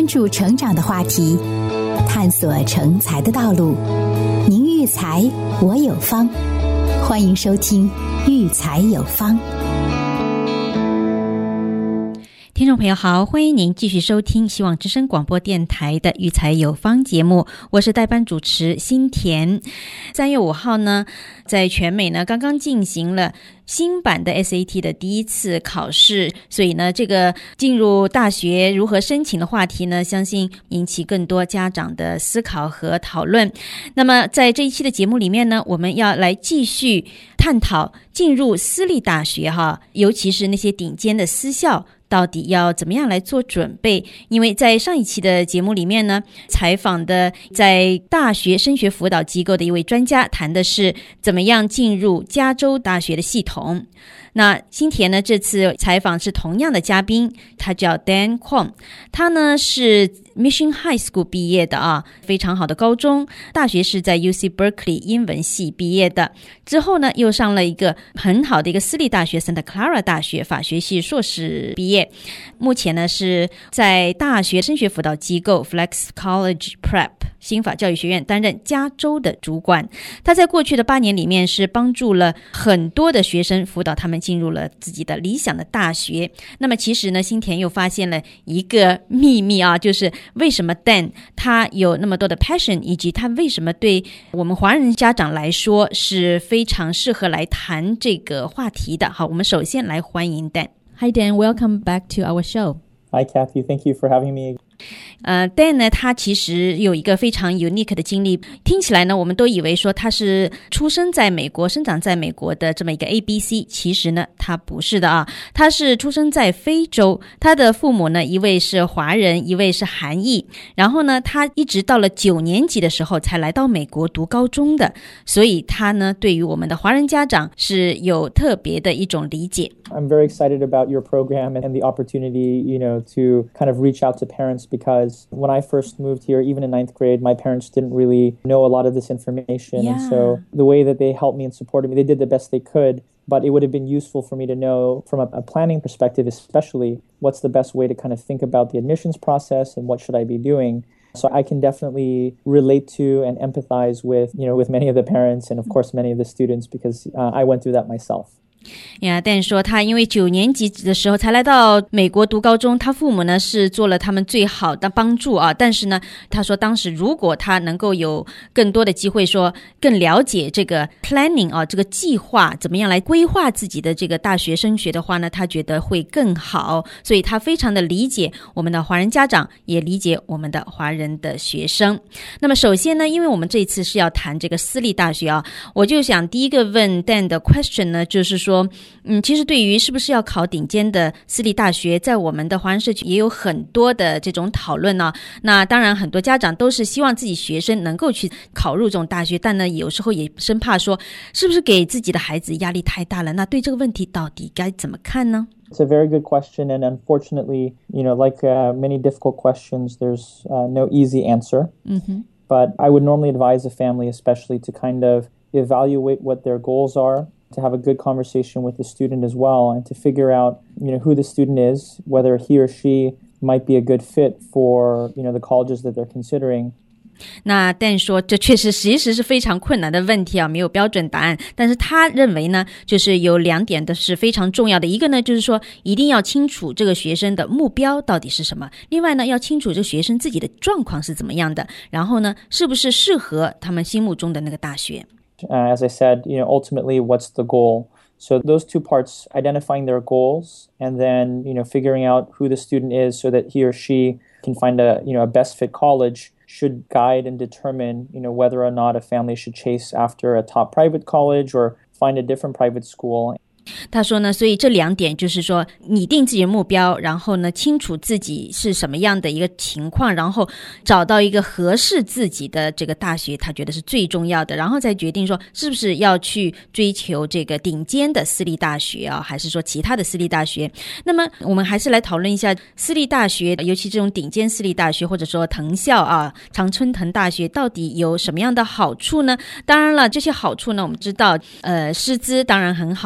关注成长的话题，探索成才的道路。您育才，我有方。欢迎收听育才有方。 听众朋友好，欢迎您继续收听希望之声广播电台的育才有方节目，我是代班主持新田。3月5号呢，在全美呢刚刚进行了新版的 SAT 的第一次考试，所以呢这个进入大学如何申请的话题呢，相信引起更多家长的思考和讨论。那么在这一期的节目里面呢，我们要来继续探讨进入私立大学尤其是那些顶尖的私校到底要怎么样来做准备。因为在上一期的节目里面呢，采访的在大学升学辅导机构的一位专家，谈的是怎么样进入加州大学的系统。那新田呢，这次采访是同样的嘉宾，他叫 Dan Kwong， 他呢是 Mission High School 毕业的非常好的高中，大学是在 UC Berkeley 英文系毕业的，之后呢又上了一个很好的一个私立大学 Santa Clara 大学法学系硕士毕业，目前呢是在大学升学辅导机构 Flex College Prep 新法教育学院担任加州的主管。他在过去的8年里面是帮助了很多的学生，辅导他们进入了自己的理想的大学。那么其实呢，新田又发现了一个秘密就是为什么 Dan 他有那么多的 passion， 以及他为什么对我们华人家长来说是非常适合来谈这个话题的。好，我们首先来欢迎 Dan。Hi Dan, welcome back to our show. Hi Kathy, thank you for having me. Dan 呢，他其实有一个非常 unique 的经历，听起来呢我们都以为说他是出生在美国生长在美国的这么一个 ABC， 其实呢他不是的他是出生在非洲，他的父母呢一位是华人，一位是韩裔，然后呢他一直到了9年级的时候才来到美国读高中的，所以他呢对于我们的华人家长是有特别的一种理解。 I'm very excited about your program and the opportunity, to kind of reach out to parents, because when I first moved here, even in 9th grade, my parents didn't really know a lot of this information. Yeah. And so the way that they helped me and supported me, they did the best they could, but it would have been useful for me to know from a planning perspective, especially what's the best way to kind of think about the admissions process and what should I be doing. So I can definitely relate to and empathize with many of the parents and of course many of the students, because I went through that myself. 但说他因为9年级的时候才来到美国读高中，他父母呢是做了他们最好的帮助但是呢他说当时如果他能够有更多的机会说更了解这个 planning 这个计划怎么样来规划自己的这个大学升学的话呢，他觉得会更好，所以他非常的理解我们的华人家长，也理解我们的华人的学生。那么首先呢，因为我们这一次是要谈这个私立大学我就想第一个问 Dan 的 question 呢，就是说其实对于是不是要考顶尖的私立大学，在我们的华人社区也有很多的这种讨论那当然很多家长都是希望自己学生能够去考入这种大学，但呢有时候也生怕说是不是给自己的孩子压力太大了，那对这个问题到底该怎么看呢？ It's a very good question, and unfortunately, like many difficult questions, there's no easy answer. Mm-hmm. But I would normally advise a family especially to kind of evaluate what their goals are, to have a good conversation with the student as well, and to figure out, who the student is, whether he or she might be a good fit for, the colleges that they're considering. 那Dan说这确实其实是非常困难的问题没有标准答案，但是他认为呢就是有2点的是非常重要的，一个呢就是说一定要清楚这个学生的目标到底是什么，另外呢要清楚这个学生自己的状况是怎么样的，然后呢是不是适合他们心目中的那个大学。 As I said, ultimately, what's the goal? So those two parts, identifying their goals and then, figuring out who the student is so that he or she can find a best fit college, should guide and determine, whether or not a family should chase after a top private college or find a different private school. 他说呢，所以这2点就是说拟定自己的目标，然后呢清楚自己是什么样的一个情况，然后找到一个合适自己的这个大学，他觉得是最重要的，然后再决定说是不是要去追求这个顶尖的私立大学还是说其他的私立大学。那么我们还是来讨论一下私立大学，尤其这种顶尖私立大学或者说藤校常春藤大学到底有什么样的好处呢？当然了，这些好处呢我们知道师资当然很好，也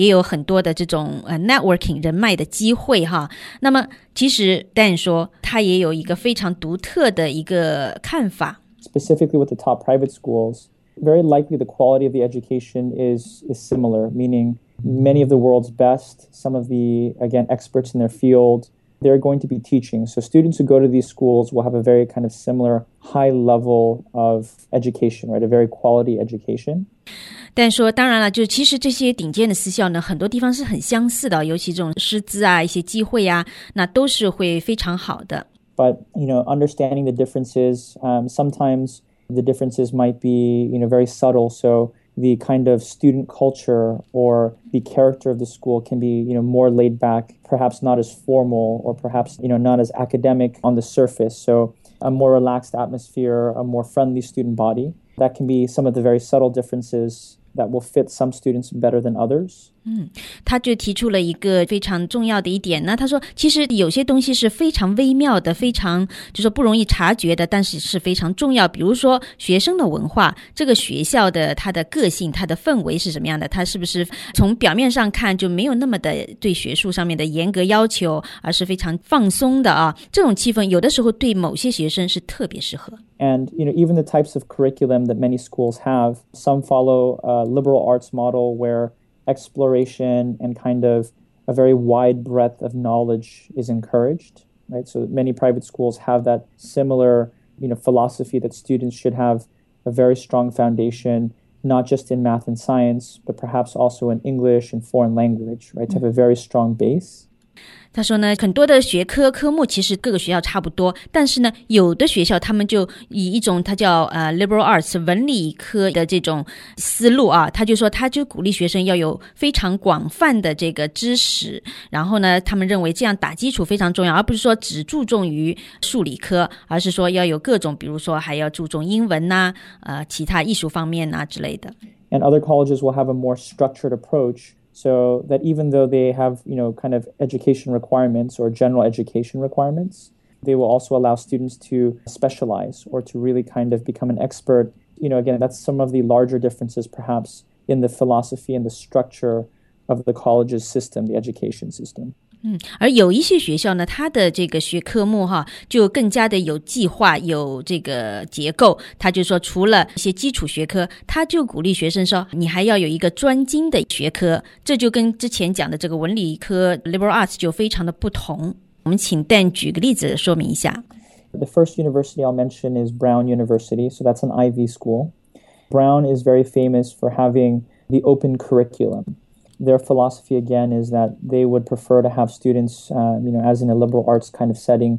也有很多的这种networking 人脉的机会哈。那么其实 Dan 说他也有一个非常独特的一个看法。 Specifically with the top private schools, very likely the quality of the education is similar, meaning many of the world's best, some of the, again, experts in their field, they're going to be teaching. So students who go to these schools will have a very kind of similar high level of education, right? A very quality education. 但说当然了，就其实这些顶尖的私校呢，很多地方是很相似的，尤其这种师资啊，一些机会啊，那都是会非常好的。 But, understanding the differences, sometimes the differences might be, very subtle. So the kind of student culture or the character of the school can be, more laid back, perhaps not as formal or perhaps, not as academic on the surface. So a more relaxed atmosphere, a more friendly student body. That can be some of the very subtle differences that will fit some students better than others. 他就提出了一个非常重要的一点呢，他说其实有些东西是非常微妙的，非常就是说不容易察觉的，但是是非常重要。比如说学生的文化，这个学校的它的个性，它的氛围是什么样的，它是不是从表面上看就没有那么的对学术上面的严格要求，而是非常放松的啊，这种气氛有的时候对某些学生是特别适合。 And, even the types of curriculum that many schools have, some follow a liberal arts model where exploration and kind of a very wide breadth of knowledge is encouraged, right? So many private schools have that similar, philosophy that students should have a very strong foundation, not just in math and science, but perhaps also in English and foreign language, right? To have a very strong base. 他说呢，很多的学科科目其实各个学校差不多，但是呢，有的学校他们就以一种他叫liberal arts 文理科的这种思路啊，他就说他就鼓励学生要有非常广泛的这个知识，然后呢，他们认为这样打基础非常重要，而不是说只注重于数理科，而是说要有各种，比如说还要注重英文呐，其他艺术方面呐之类的。 And other colleges will have a more structured approach.So that even though they have, kind of education requirements or general education requirements, they will also allow students to specialize or to really kind of become an expert. Again, that's some of the larger differences perhaps in the philosophy and the structure of the college's system, the education system. 而有一些学校呢，它的这个学科目就更加的有计划，有这个结构。他就说除了一些基础学科，他就鼓励学生说你还要有一个专精的学科，这就跟之前讲的这个文理科 liberal arts 就非常的不同。我们请Dan举个例子说明一下。 The first university I'll mention is Brown University, so that's an Ivy school. Brown is very famous for having the open curriculum.Their philosophy, again, is that they would prefer to have students, as in a liberal arts kind of setting,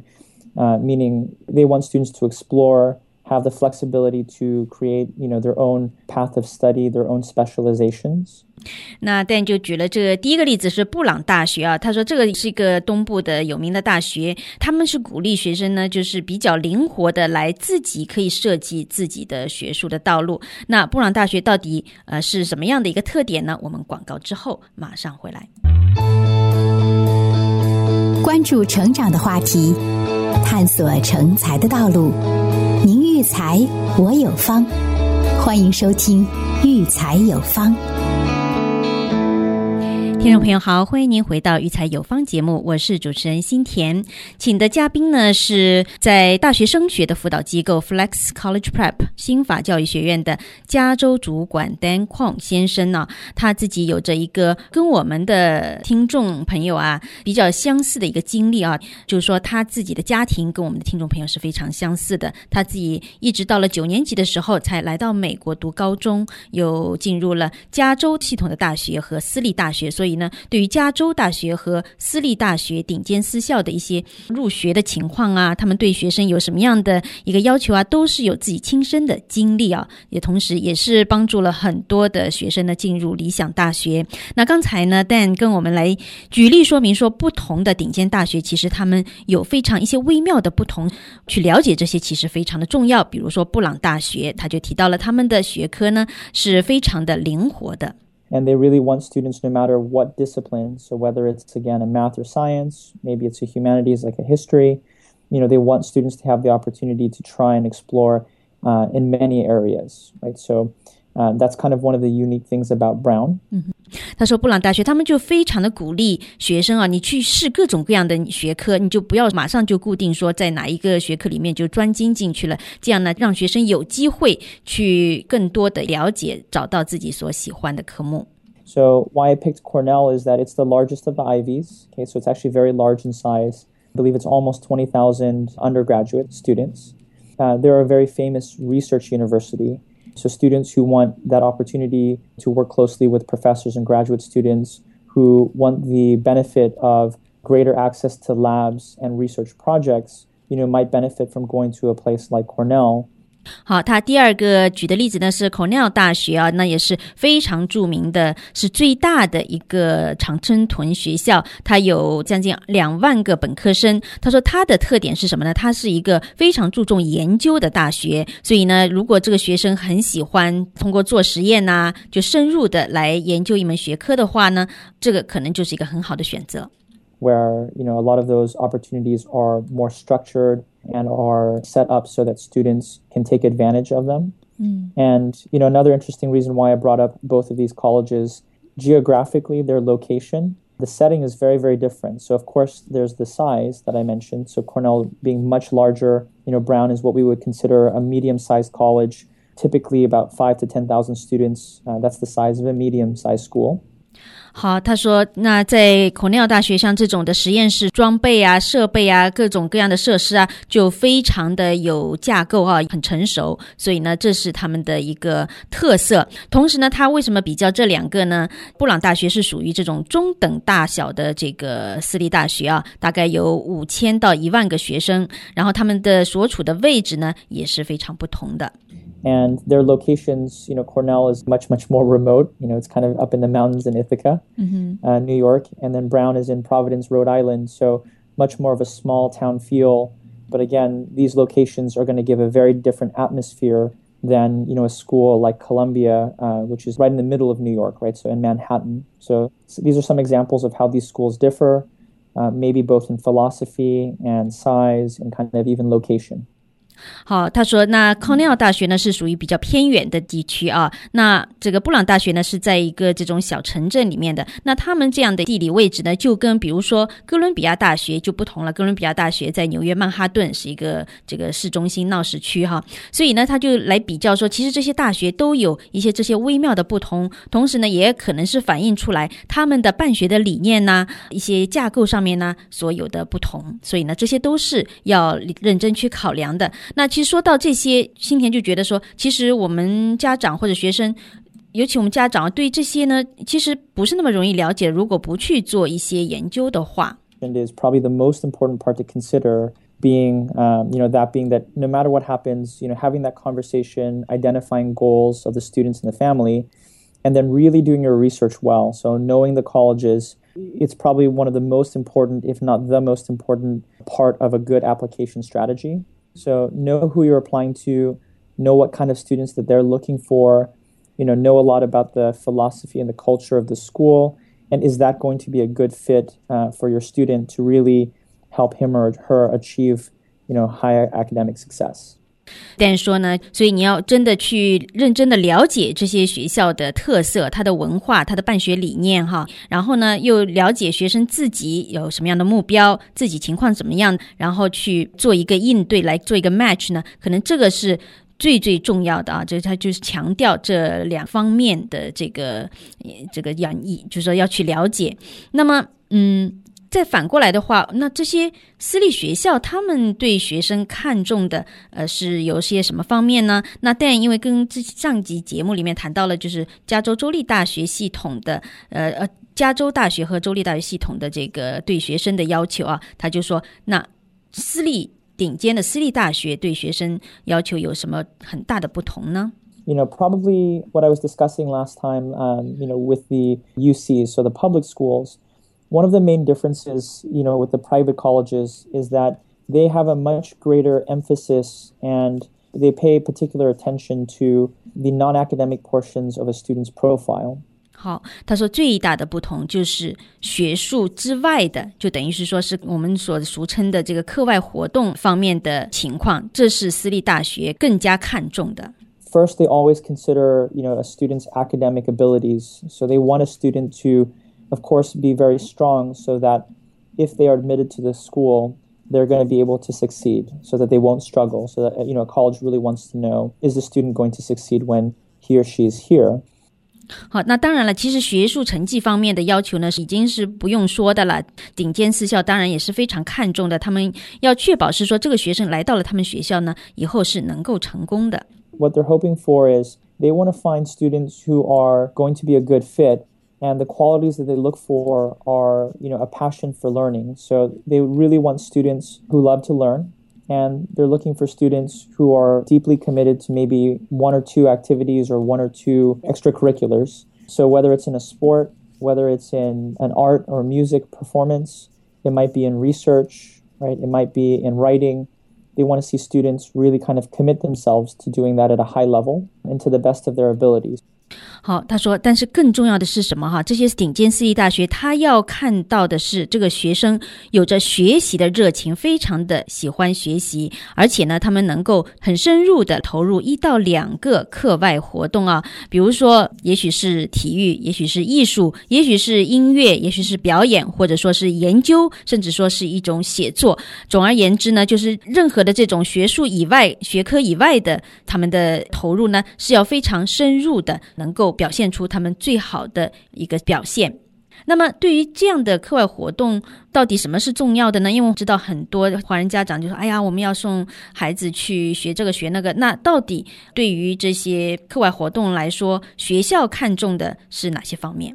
meaning they want students to explore, have the flexibility to create, their own path of study, their own specializations. 那Dan就举了这个第一个例子是布朗大学啊，他说这个是一个东部的有名的大学，他们是鼓励学生呢就是比较灵活的来自己可以设计自己的学术的道路。那布朗大学到底是什么样的一个特点呢？我们广告之后马上回来。 关注成长的话题，探索成才的道路。您育才，我有方。欢迎收听育才有方。 听众朋友好，欢迎您回到育才有方节目，我是主持人新田，请的嘉宾呢是在大学升学的辅导机构 Flex College Prep 新法教育学院的加州主管 Dan Kwong 先生呢，他自己有着一个跟我们的听众朋友比较相似的一个经历就是说他自己的家庭跟我们的听众朋友是非常相似的，他自己一直到了9年级的时候才来到美国读高中，又进入了加州系统的大学和私立大学，所以呢，对于加州大学和私立大学顶尖私校的一些入学的情况他们对学生有什么样的一个要求都是有自己亲身的经历也同时也是帮助了很多的学生呢进入理想大学。那刚才呢 Dan 跟我们来举例说明说，不同的顶尖大学其实他们有非常一些微妙的不同，去了解这些其实非常的重要。比如说布朗大学，他就提到了他们的学科呢是非常的灵活的。 And they really want students, no matter what discipline, so whether it's, again, a math or science, maybe it's a humanities like a history, they want students to have the opportunity to try and explore in many areas, right? So that's kind of one of the unique things about Brown. 他说布朗大学他们就非常的鼓励学生啊，你去试各种各样的学科，你就不要马上就固定说在哪一个学科里面就专精进去了，这样呢让学生有机会去更多的了解，找到自己所喜欢的科目。 So why I picked Cornell is that it's the largest of the Ivies. Okay, so it's actually very large in size. I believe it's almost 20,000 undergraduate students. They're a very famous research university. So students who want that opportunity to work closely with professors and graduate students who want the benefit of greater access to labs and research projects, might benefit from going to a place like Cornell. 好，他第二个举的例子呢是 Cornell 大学啊，那也是非常著名的，是最大的一个常春藤学校，它有将近2万个本科生。他说它的特点是什么呢？它是一个非常注重研究的大学，所以呢，如果这个学生很喜欢通过做实验啊，就深入的来研究一门学科的话呢，这个可能就是一个很好的选择。 Where, a lot of those opportunities are more structured and are set up so that students can take advantage of them. And, another interesting reason why I brought up both of these colleges, geographically, their location, the setting is very, very different. So, of course, there's the size that I mentioned. So Cornell being much larger, Brown is what we would consider a medium-sized college, typically about 5,000 to 10,000 students. That's the size of a medium-sized school. 好，他说那在Cornell大学像这种的实验室装备啊、设备啊、各种各样的设施啊，就非常的有架构啊，很成熟，所以呢这是他们的一个特色。同时呢，他为什么比较这两个呢？布朗大学是属于这种中等大小的这个私立大学啊，大概有5000到1万个学生，然后他们的所处的位置呢也是非常不同的。 And their locations, Cornell is much, much more remote. It's kind of up in the mountains in Ithaca, New York. And then Brown is in Providence, Rhode Island. So much more of a small town feel. But again, these locations are going to give a very different atmosphere than, a school like Columbia, which is right in the middle of New York, right? So in Manhattan. So these are some examples of how these schools differ, maybe both in philosophy and size and kind of even location. 好，他说那 Cornell 大学呢是属于比较偏远的地区啊，那这个布朗大学呢是在一个这种小城镇里面的，那他们这样的地理位置呢就跟比如说哥伦比亚大学就不同了，哥伦比亚大学在纽约曼哈顿是一个这个市中心闹市区哈，所以呢他就来比较说其实这些大学都有一些这些微妙的不同，同时呢也可能是反映出来他们的办学的理念啊，一些架构上面呢所有的不同，所以呢这些都是要认真去考量的。那其实说到这些，新田就觉得说其实我们家长或者学生，尤其我们家长对这些呢其实不是那么容易了解，如果不去做一些研究的话。 And is probably the most important part to consider being, that being that no matter what happens, having that conversation, identifying goals of the students and the family, and then really doing your research well. So knowing the colleges, it's probably one of the most important, if not the most important part of a good application strategy.So know who you're applying to, know what kind of students that they're looking for, know a lot about the philosophy and the culture of the school, and is that going to be a good fit for your student to really help him or her achieve, higher academic success? 但是说呢，所以你要真的去认真的了解这些学校的特色，它的文化，它的办学理念哈，然后呢又了解学生自己有什么样的目标，自己情况怎么样，然后去做一个应对，来做一个 match 呢，可能这个是最最重要的啊，这它就是强调这两方面的这个演绎，就是说要去了解。那么再反过来的话，那这些私立学校他们对学生看重的是有些什么方面呢？那但因为跟上集节目里面谈到了就是加州州立大学系统的加州大学和州立大学系统的这个对学生的要求啊，他就说那顶尖的私立大学对学生要求有什么很大的不同呢 ？Probably what I was discussing last time, with the UCs, so the public schools.One of the main differences, with the private colleges is that they have a much greater emphasis and they pay particular attention to the non-academic portions of a student's profile. 好，他说最大的不同就是学术之外的，就等于是说是我们所俗称的这个课外活动方面的情况，这是私立大学更加看重的。 First, they always consider, a student's academic abilities. So they want a student to, of course, be very strong so that if they are admitted to the school, they're going to be able to succeed so that they won't struggle. So that, a college really wants to know, is the student going to succeed when he or she is here? 好，那当然了，其实学术成绩方面的要求呢，已经是不用说的了。顶尖私校当然也是非常看重的，他们要确保是说这个学生来到了他们学校呢，以后是能够成功的。 What they're hoping for is they want to find students who are going to be a good fit, and the qualities that they look for are, a passion for learning. So they really want students who love to learn.And they're looking for students who are deeply committed to maybe one or two activities or one or two extracurriculars. So whether it's in a sport, whether it's in an art or music performance, it might be in research, right? It might be in writing. They want to see students really kind of commit themselves to doing that at a high level and to the best of their abilities. 好，他说但是更重要的是什么这些顶尖私立大学他要看到的是这个学生有着学习的热情，非常的喜欢学习，而且呢他们能够很深入的投入1到2个课外活动比如说也许是体育，也许是艺术，也许是音乐，也许是表演，或者说是研究，甚至说是一种写作。总而言之呢，就是任何的这种学术以外学科以外的他们的投入呢是要非常深入的，能够表现出他们最好的一个表现。那么对于这样的课外活动到底什么是重要的呢？因为我知道很多华人家长就说，哎呀，我们要送孩子去学这个学那个，那到底对于这些课外活动来说，学校看重的是哪些方面？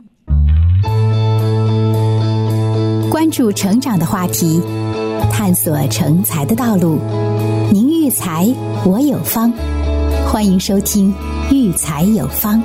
关注成长的话题，探索成才的道路。您育才，我有方。欢迎收听育才有方。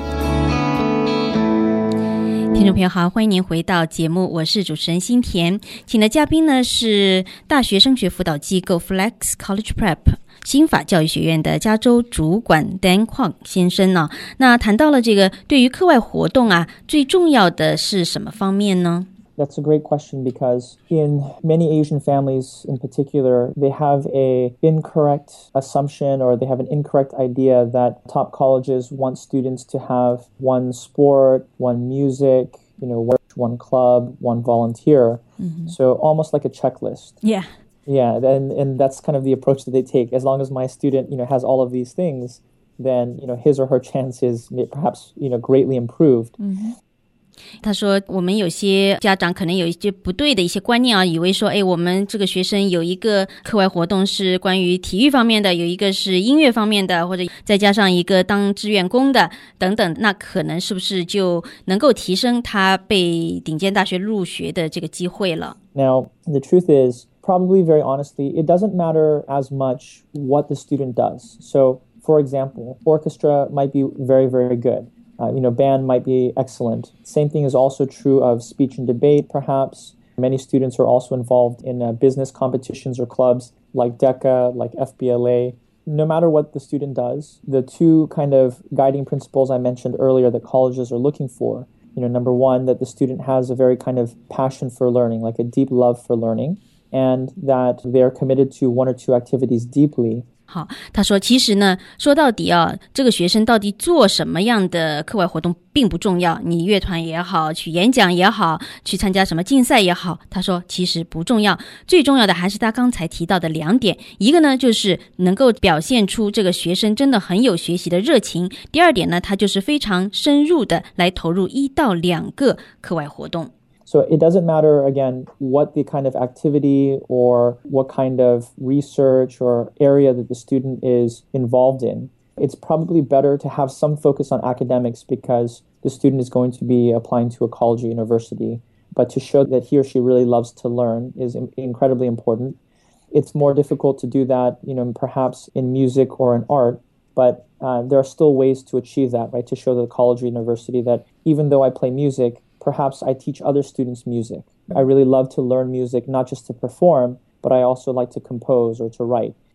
听众朋友好，欢迎您回到节目，我是主持人心田，请的嘉宾呢是大学升学辅导机构 Flex College Prep 新法教育学院的加州主管 Dan Kwong 先生呢。那谈到了这个对于课外活动最重要的是什么方面呢 ？That's a great question because in many Asian families in particular, they have an incorrect assumption or they have an incorrect idea that top colleges want students to have one sport, one music, one club, one volunteer. Mm-hmm. So almost like a checklist. Yeah. Yeah, and that's kind of the approach that they take. As long as my student, has all of these things, then, his or her chances perhaps, greatly improved. Mm-hmm.他说我们有些家长可能有一些不对的一些观念以为说我们这个学生有一个课外活动是关于体育方面的，有一个是音乐方面的，或者再加上一个当志愿工的等等，那可能是不是就能够提升他被顶尖大学入学的这个机会了？ Now, the truth is, probably very honestly, it doesn't matter as much what the student does. So, for example, orchestra might be very, very good.Band might be excellent. Same thing is also true of speech and debate, perhaps. Many students are also involved in business competitions or clubs like DECA, like FBLA. No matter what the student does, the two kind of guiding principles I mentioned earlier that colleges are looking for, number one, that the student has a very kind of passion for learning, like a deep love for learning, and that they're committed to one or two activities deeply. 好，他说其实呢，说到底这个学生到底做什么样的课外活动并不重要，你乐团也好，去演讲也好，去参加什么竞赛也好，他说其实不重要，最重要的还是他刚才提到的2点，一个呢就是能够表现出这个学生真的很有学习的热情，第2点呢，他就是非常深入的来投入1到2个课外活动。 So it doesn't matter, again, what the kind of activity or what kind of research or area that the student is involved in. It's probably better to have some focus on academics because the student is going to be applying to a college or university. But to show that he or she really loves to learn is incredibly important. It's more difficult to do that, perhaps in music or in art. But there are still ways to achieve that, right? To show the college or university that even though I play music,perhaps I teach other students music. I really love to learn music, not just to perform, but I also like to compose or to write.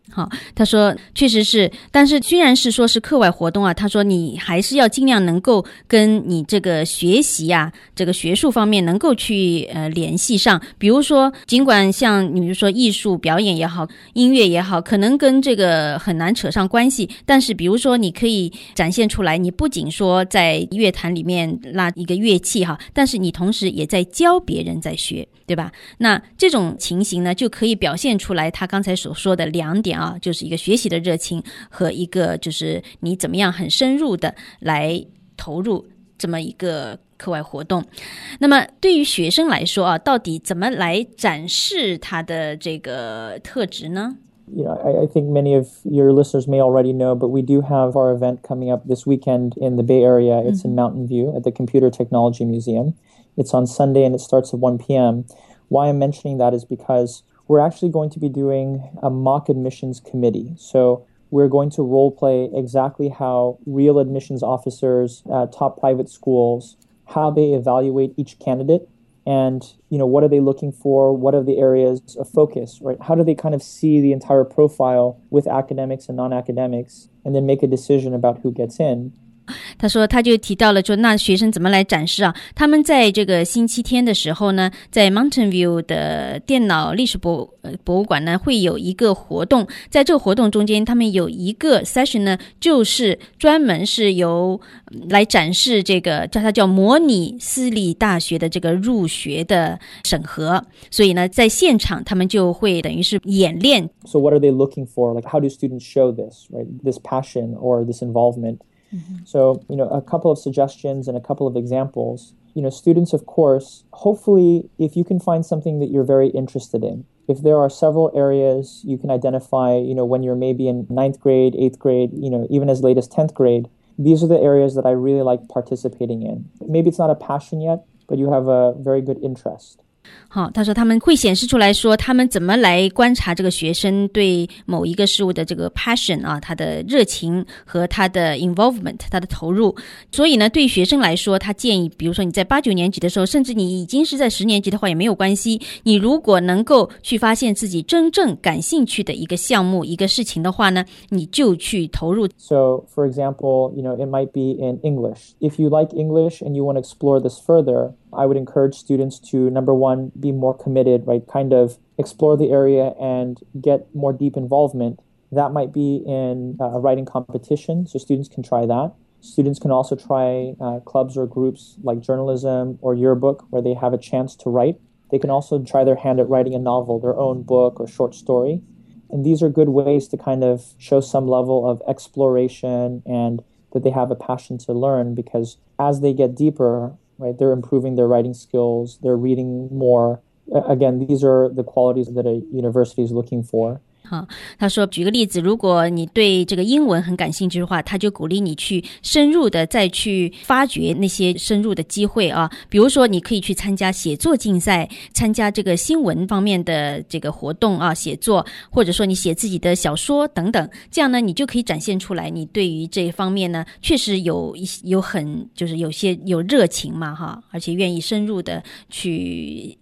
好，他说确实是，但是虽然是说是课外活动啊，他说你还是要尽量能够跟你这个学习啊，这个学术方面能够去联系上。比如说尽管像你比如说艺术表演也好，音乐也好，可能跟这个很难扯上关系，但是比如说你可以展现出来，你不仅说在乐坛里面拉一个乐器哈，但是你同时也在教别人在学，对吧？那这种情形呢，就可以表现出来他刚才所说的2点啊，就是一个学习的热情和一个就是你怎么样很深入的来投入这么一个课外活动。那么对于学生来说啊，到底怎么来展示他的这个特质呢 ？I think many of your listeners may already know, but we do have our event coming up this weekend in the Bay Area. It's in Mountain View at the Computer Technology Museum. It's on Sunday and it starts at 1 p.m. Why I'm mentioning that is because we're actually going to be doing a mock admissions committee. So we're going to role play exactly how real admissions officers at top private schools, how they evaluate each candidate, and what are they looking for? What are the areas of focus, right? How do they kind of see the entire profile with academics and non-academics, and then make a decision about who gets in? 他说他就提到了说那学生怎么来展示啊，他们在这个星期天的时候呢，在 Mountain View 的电脑历史博物馆呢会有一个活动，在这个活动中间他们有一个 session 呢，就是专门是由来展示这个它叫模拟私立大学的这个入学的审核，所以呢在现场他们就会等于是演练。 So what are they looking for? Like how do students show this, right? This passion or this involvement?So, a couple of suggestions and a couple of examples. Students, of course, hopefully, if you can find something that you're very interested in, if there are several areas you can identify, when you're maybe in 9th grade, 8th grade, even as late as 10th grade, these are the areas that I really like participating in. Maybe it's not a passion yet, but you have a very good interest. 好，他说他们会显示出来说他们怎么来观察这个学生对某一个事物的这个 passion 啊，他的热情和他的 involvement， 他的投入。所以呢对学生来说，他建议比如说你在8、9年级的时候，甚至你已经是在10年级的话也没有关系，你如果能够去发现自己真正感兴趣的一个项目一个事情的话呢，你就去投入。 So, for example, it might be in English. If you like English and you want to explore this further, I would encourage students to, number one, be more committed, right? Kind of explore the area and get more deep involvement. That might be in a writing competition, so students can try that. Students can also try clubs or groups like journalism or yearbook where they have a chance to write. They can also try their hand at writing a novel, their own book or short story. And these are good ways to kind of show some level of exploration and that they have a passion to learn, because as they get deeper, right, they're improving their writing skills, they're reading more. Again, these are the qualities that a university is looking for. 好，他说举个例子，如果你对这个英文很感兴趣的话，他就鼓励你去深入的再去发掘那些深入的机会啊，比如说你可以去参加写作竞赛，参加这个新闻方面的这个活动啊，写作，或者说你写自己的小说等等，这样呢你就可以展现出来你对于这一方面呢确实有很就是有些有热情嘛哈，而且愿意深入的去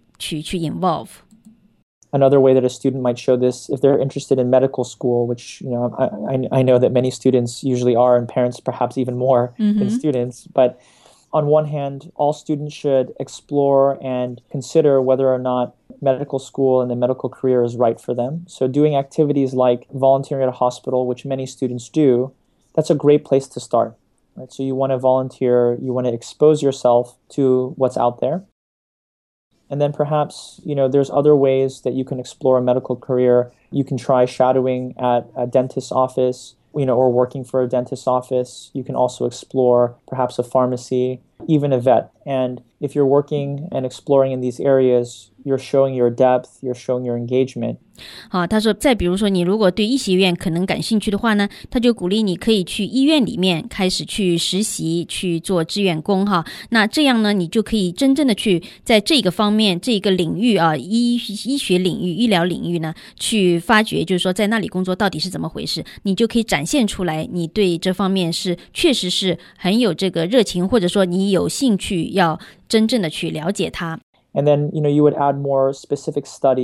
involve。Another way that a student might show this, if they're interested in medical school, which I know that many students usually are, and parents perhaps even more than students. But on one hand, all students should explore and consider whether or not medical school and the medical career is right for them. So doing activities like volunteering at a hospital, which many students do, that's a great place to start. Right? So you want to volunteer, you want to expose yourself to what's out there.And then perhaps, there's other ways that you can explore a medical career. You can try shadowing at a dentist's office, or working for a dentist's office. You can also explore perhaps a pharmacy, even a vet. And if you're working and exploring in these areas, you're showing your depth, you're showing your engagement. 好，他说再比如说你如果对医学院可能感兴趣的话呢，他就鼓励你可以去医院里面开始去实习，去做志愿工哈。那这样呢你就可以真正的去在这个方面这个领域啊，医学领域医疗领域呢去发掘，就是说在那里工作到底是怎么回事，你就可以展现出来你对这方面是确实是很有这个热情，或者说你有兴趣要真正的去了解它。 And then, you would add more specific study.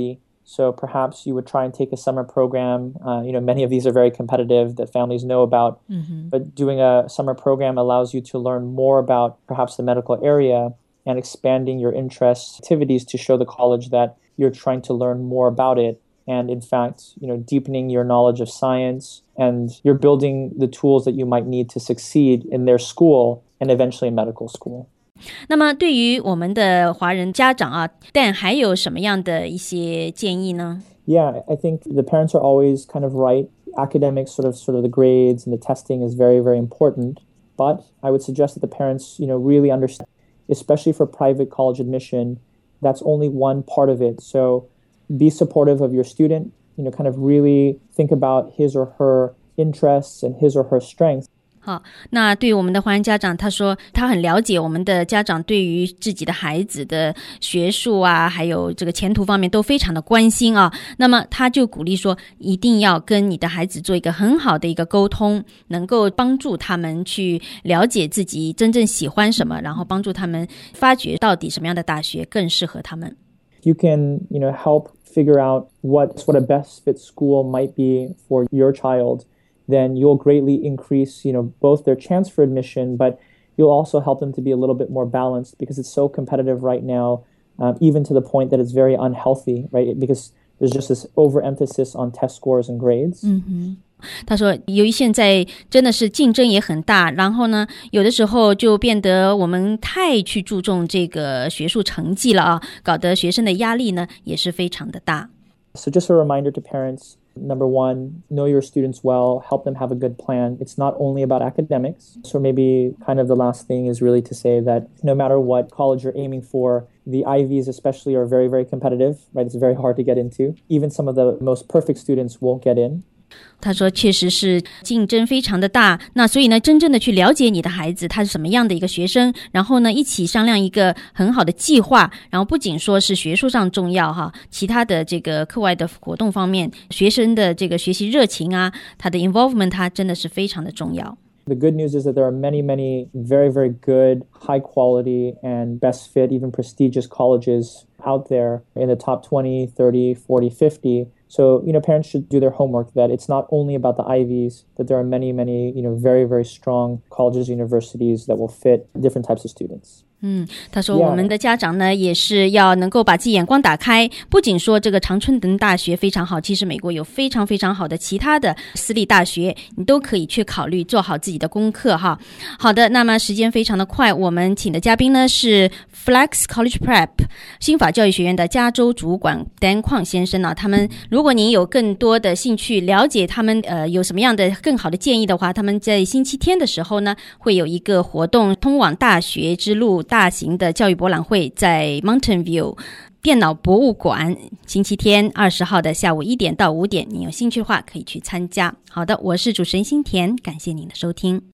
So perhaps you would try and take a summer program. Many of these are very competitive that families know about. But doing a summer program allows you to learn more about perhaps the medical area and expanding your interests, activities to show the college that you're trying to learn more about it. And in fact, deepening your knowledge of science, and you're building the tools that you might need to succeed in their school and eventually in medical school. 那么对于我们的华人家长啊，但还有什么样的一些建议呢？ Yeah, I think the parents are always kind of right. Academics, sort of the grades and the testing is very, very important. But I would suggest that the parents, really understand, especially for private college admission, that's only one part of it. So be supportive of your student, kind of really think about his or her interests and his or her strengths. 好，那对于我们的华人家长，他说他很了解我们的家长对于自己的孩子的学术啊，还有这个前途方面都非常的关心啊。那么他就鼓励说，一定要跟你的孩子做一个很好的一个沟通，能够帮助他们去了解自己真正喜欢什么，然后帮助他们发掘到底什么样的大学更适合他们。 You can, help figure out what a best fit school might be for your child.Then you'll greatly increase, both their chance for admission, but you'll also help them to be a little bit more balanced because it's so competitive right now, even to the point that it's very unhealthy, right? Because there's just this overemphasis on test scores and grades. 他说由于现在真的是竞争也很大，然后呢有的时候就变得我们太去注重这个学术成绩了啊，搞得学生的压力呢也是非常的大。 So just a reminder to parents.Number one, know your students well, help them have a good plan. It's not only about academics. So maybe kind of the last thing is really to say that no matter what college you're aiming for, the Ivies especially are very, very competitive, right? It's very hard to get into. Even some of the most perfect students won't get in. 他说确实是竞争非常的大，那所以呢真正的去了解你的孩子他是什么样的一个学生，然后呢一起商量一个很好的计划，然后不仅说是学术上重要哈，其他的这个课外的活动方面，学生的这个学习热情啊，他的 involvement 他真的是非常的重要。 The good news is that there are many, many very, very good, high quality and best fit, even prestigious colleges out there in the top 20, 30, 40, 50.So, parents should do their homework that it's not only about the Ivies, that there are many, many, very, very strong colleges, universities that will fit different types of students. 他说我们的家长呢也是要能够把自己眼光打开，不仅说这个常春藤大学非常好，其实美国有非常非常好的其他的私立大学，你都可以去考虑，做好自己的功课哈。好的，那么时间非常的快，我们请的嘉宾呢是 Flex College Prep 新法教育学院的加州主管 Dan 邝先生他们如果您有更多的兴趣了解他们有什么样的更好的建议的话，他们在星期天的时候呢会有一个活动，通往大学之路大型的教育博览会，在 Mountain View 电脑博物馆，星期天20号的下午1点到5点，你有兴趣的话可以去参加。好的，我是主持人心田，感谢您的收听。